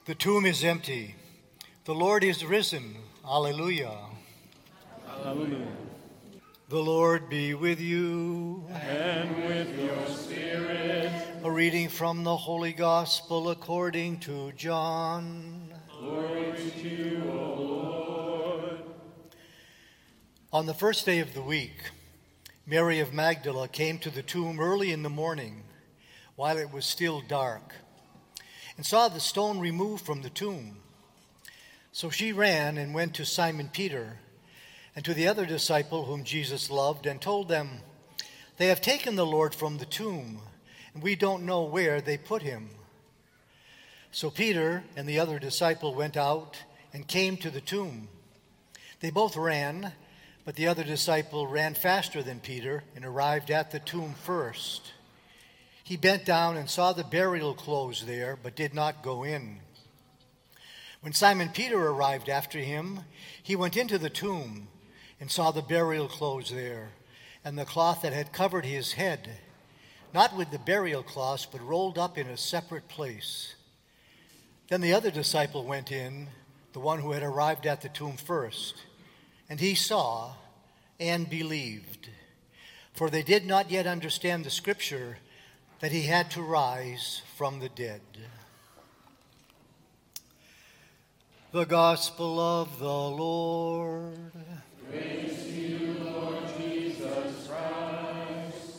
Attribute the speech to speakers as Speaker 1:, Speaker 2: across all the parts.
Speaker 1: The tomb is empty. The Lord is risen. Alleluia.
Speaker 2: Hallelujah.
Speaker 1: The Lord be with you.
Speaker 2: And with your spirit.
Speaker 1: A reading from the Holy Gospel according to John.
Speaker 2: Glory to you, O Lord.
Speaker 1: On the first day of the week, Mary of Magdala came to the tomb early in the morning, while it was still dark, and saw the stone removed from the tomb. So she ran and went to Simon Peter and to the other disciple whom Jesus loved, and told them, "They have taken the Lord from the tomb, and we don't know where they put him." So Peter and the other disciple went out and came to the tomb. They both ran, but the other disciple ran faster than Peter and arrived at the tomb first. He bent down and saw the burial clothes there, but did not go in. When Simon Peter arrived after him, he went into the tomb and saw the burial clothes there, and the cloth that had covered his head, not with the burial cloths, but rolled up in a separate place. Then the other disciple went in, the one who had arrived at the tomb first, and he saw and believed. For they did not yet understand the scripture that he had to rise from the dead. The Gospel of the Lord.
Speaker 2: Praise to you, Lord Jesus Christ.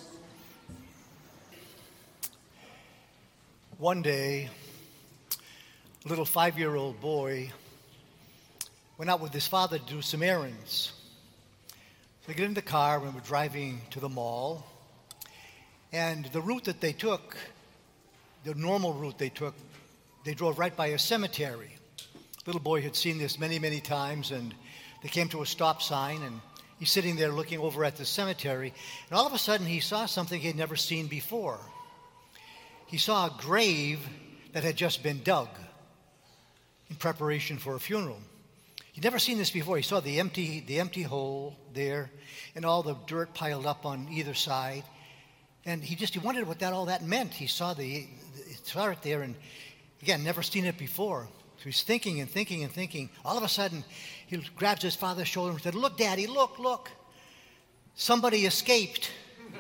Speaker 1: One day, a little 5-year-old boy went out with his father to do some errands. So they get in the car and we're driving to the mall. And the route that they took, the normal route they took, they drove right by a cemetery. Little boy had seen this many, many times, and they came to a stop sign, and he's sitting there looking over at the cemetery, and all of a sudden he saw something he had never seen before. He saw a grave that had just been dug in preparation for a funeral. He'd never seen this before. He saw the empty hole there, and all the dirt piled up on either side. And he wondered what all that meant. He saw it there, and again, never seen it before. So he's thinking and thinking and thinking. All of a sudden, he grabs his father's shoulder and said, "Look, Daddy, look. Somebody escaped."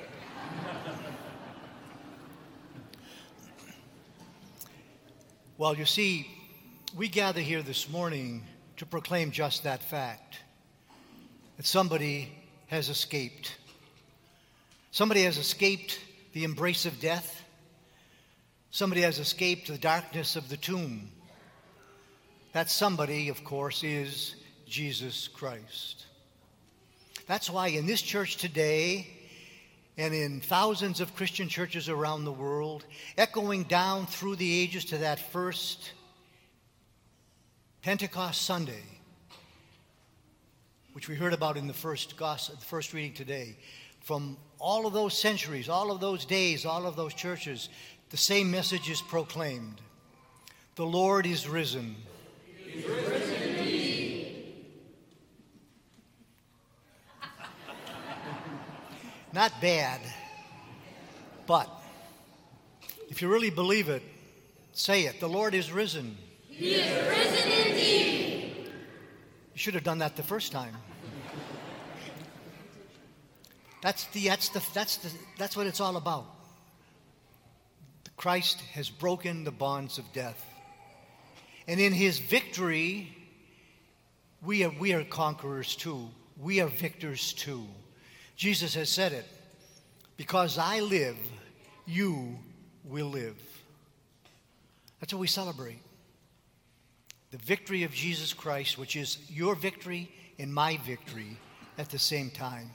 Speaker 1: Well, you see, we gather here this morning to proclaim just that fact, that somebody has escaped. Somebody has escaped the embrace of death. Somebody has escaped the darkness of the tomb. That somebody, of course, is Jesus Christ. That's why in this church today, and in thousands of Christian churches around the world, echoing down through the ages to that first Pentecost Sunday, which we heard about in the first reading today, from all of those centuries, all of those days, all of those churches, the same message is proclaimed. The Lord is risen.
Speaker 2: He is risen indeed.
Speaker 1: Not bad, but if you really believe it, say it. The Lord is risen.
Speaker 2: He is risen indeed.
Speaker 1: You should have done that the first time. That's what it's all about. Christ has broken the bonds of death. And in his victory, we are conquerors too. We are victors too. Jesus has said it. Because I live, you will live. That's what we celebrate. The victory of Jesus Christ, which is your victory and my victory at the same time.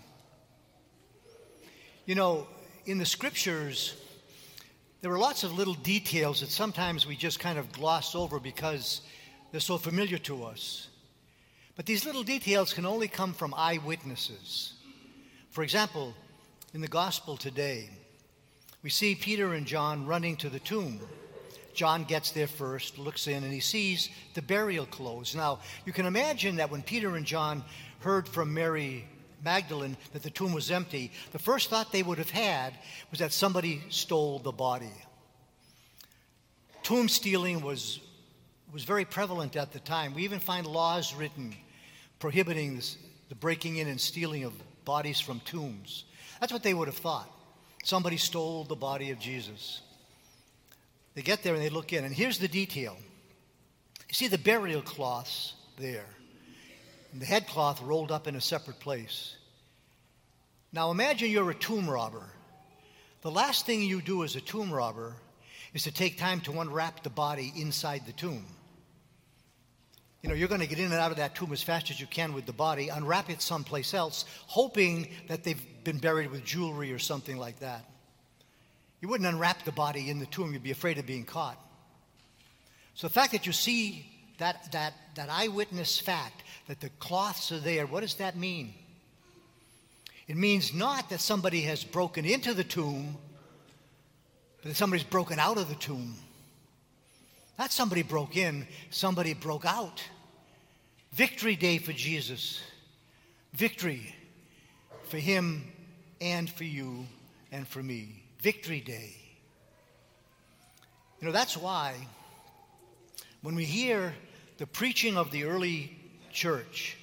Speaker 1: You know, in the scriptures, there are lots of little details that sometimes we just kind of gloss over because they're so familiar to us. But these little details can only come from eyewitnesses. For example, in the gospel today, we see Peter and John running to the tomb. John gets there first, looks in, and he sees the burial clothes. Now, you can imagine that when Peter and John heard from Mary Magdalene that the tomb was empty, the first thought they would have had was that somebody stole the body. Tomb stealing was was very prevalent at the time. We even find laws written prohibiting the breaking in and stealing of bodies from tombs. That's what they would have thought. Somebody stole the body of Jesus. They get there and they look in, and here's the detail. You see the burial cloths there, and the head cloth rolled up in a separate place. Now imagine you're a tomb robber. The last thing you do as a tomb robber is to take time to unwrap the body inside the tomb. You know, you're going to get in and out of that tomb as fast as you can with the body, unwrap it someplace else, hoping that they've been buried with jewelry or something like that. You wouldn't unwrap the body in the tomb. You'd be afraid of being caught. So the fact that you see that eyewitness fact, that the cloths are there, what does that mean? It means not that somebody has broken into the tomb, but that somebody's broken out of the tomb. Not somebody broke in, somebody broke out. Victory day for Jesus. Victory for him and for you and for me. Victory day. You know, that's why when we hear the preaching of the early church,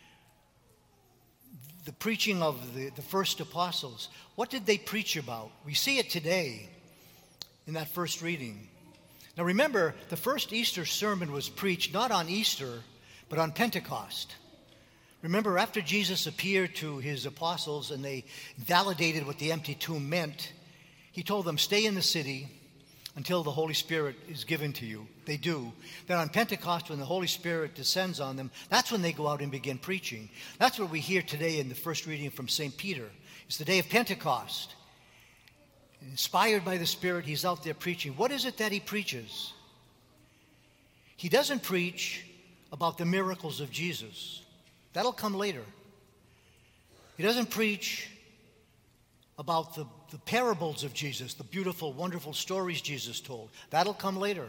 Speaker 1: the preaching of the first apostles, what did they preach about? We see it today in that first reading. Now remember, the first Easter sermon was preached not on Easter, but on Pentecost. Remember, after Jesus appeared to his apostles and they validated what the empty tomb meant, he told them, stay in the city until the Holy Spirit is given to you. They do. Then on Pentecost, when the Holy Spirit descends on them, that's when they go out and begin preaching. That's what we hear today in the first reading from St. Peter. It's the day of Pentecost. Inspired by the Spirit, he's out there preaching. What is it that he preaches? He doesn't preach about the miracles of Jesus. That'll come later. He doesn't preach about the parables of Jesus, the beautiful, wonderful stories Jesus told. That'll come later.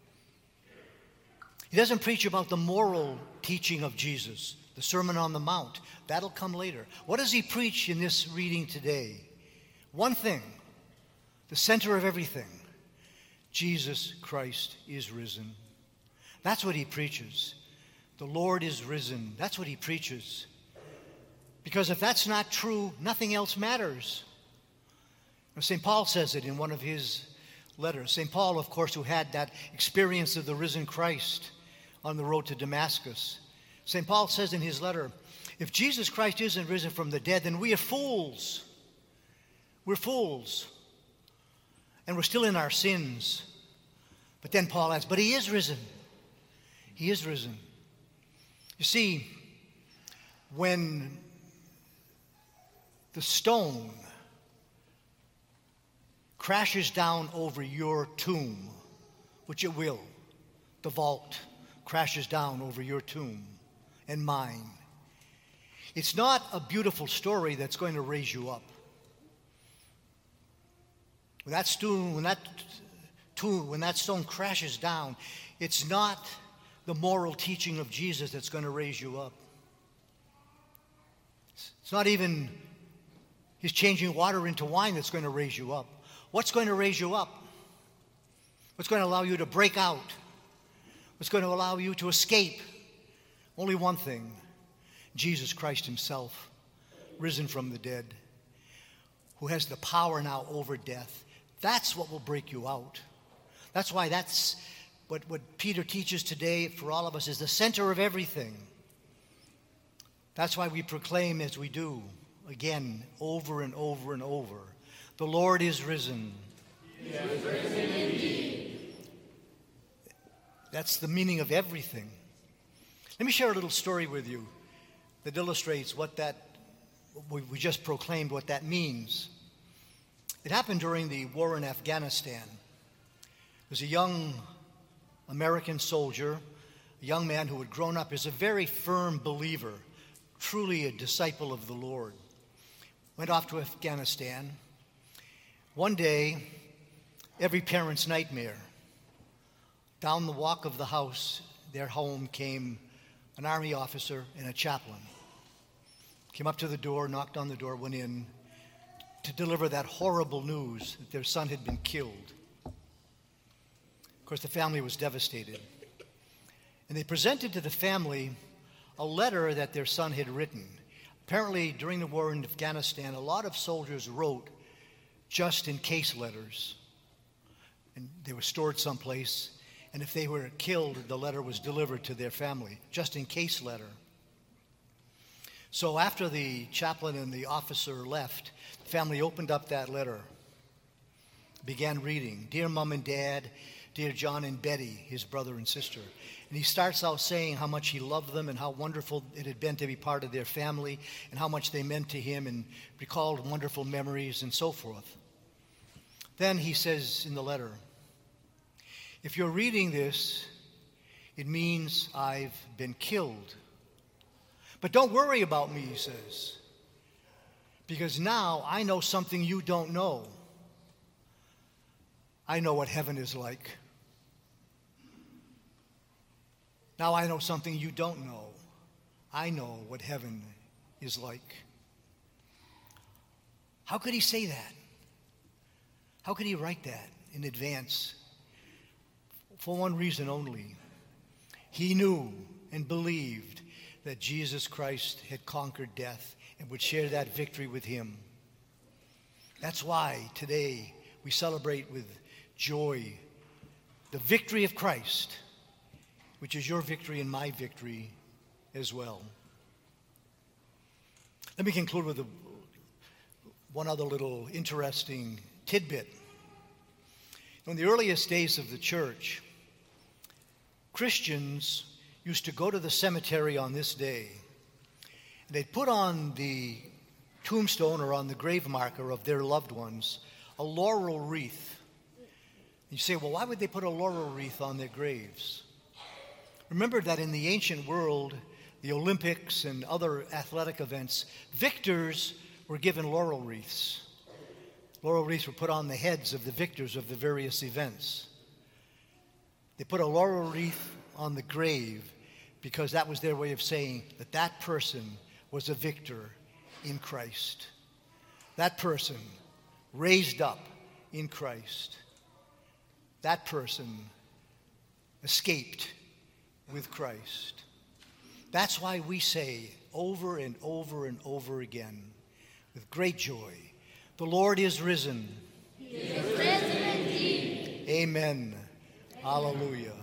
Speaker 1: He doesn't preach about the moral teaching of Jesus, the Sermon on the Mount. That'll come later. What does he preach in this reading today? One thing. The center of everything, Jesus Christ is risen. That's what he preaches. The Lord is risen. That's what he preaches. Because if that's not true, nothing else matters. St. Paul says it in one of his letters. St. Paul, of course, who had that experience of the risen Christ on the road to Damascus. St. Paul says in his letter, if Jesus Christ isn't risen from the dead, then we are fools. We're fools. And we're still in our sins. But then Paul adds, but he is risen. He is risen. You see, when the stone crashes down over your tomb, which it will, the vault crashes down over your tomb and mine, it's not a beautiful story that's going to raise you up. When that stone crashes down, it's not the moral teaching of Jesus that's going to raise you up. It's not even his changing water into wine that's going to raise you up. What's going to raise you up? What's going to allow you to break out? What's going to allow you to escape? Only one thing: Jesus Christ himself, risen from the dead, who has the power now over death. That's what will break you out. That's why that's what Peter teaches today for all of us is the center of everything. That's why we proclaim as we do, again, over and over and over, the Lord is risen.
Speaker 2: He is risen indeed.
Speaker 1: That's the meaning of everything. Let me share a little story with you that illustrates what we just proclaimed, what that means. It happened during the war in Afghanistan. There was a young American soldier, a young man who had grown up as a very firm believer, truly a disciple of the Lord. Went off to Afghanistan. One day, every parent's nightmare. Down the walk of the house, their home, came an army officer and a chaplain. Came up to the door, knocked on the door, went in to deliver that horrible news that their son had been killed. Of course, the family was devastated. And they presented to the family a letter that their son had written. Apparently, during the war in Afghanistan, a lot of soldiers wrote just-in-case letters. And they were stored someplace, and if they were killed, the letter was delivered to their family, just-in-case letter. So after the chaplain and the officer left, the family opened up that letter, began reading. Dear Mom and Dad, dear John and Betty, his brother and sister. And he starts out saying how much he loved them and how wonderful it had been to be part of their family and how much they meant to him and recalled wonderful memories and so forth. Then he says in the letter, if you're reading this, it means I've been killed. But don't worry about me, he says, because now I know something you don't know. I know what heaven is like. Now I know something you don't know. I know what heaven is like. How could he say that? How could he write that in advance? For one reason only. He knew and believed that Jesus Christ had conquered death and would share that victory with him. That's why today we celebrate with joy the victory of Christ, which is your victory and my victory as well. Let me conclude with one other little interesting tidbit. In the earliest days of the church, Christians used to go to the cemetery on this day, and they'd put on the tombstone or on the grave marker of their loved ones a laurel wreath. You say, well, why would they put a laurel wreath on their graves? Remember that in the ancient world, the Olympics and other athletic events, victors were given laurel wreaths. Laurel wreaths were put on the heads of the victors of the various events. They put a laurel wreath on the grave because that was their way of saying that that person was a victor in Christ. That person raised up in Christ. That person escaped with Christ. That's why we say over and over and over again with great joy, the Lord is risen.
Speaker 3: He is risen indeed.
Speaker 1: Amen. Hallelujah.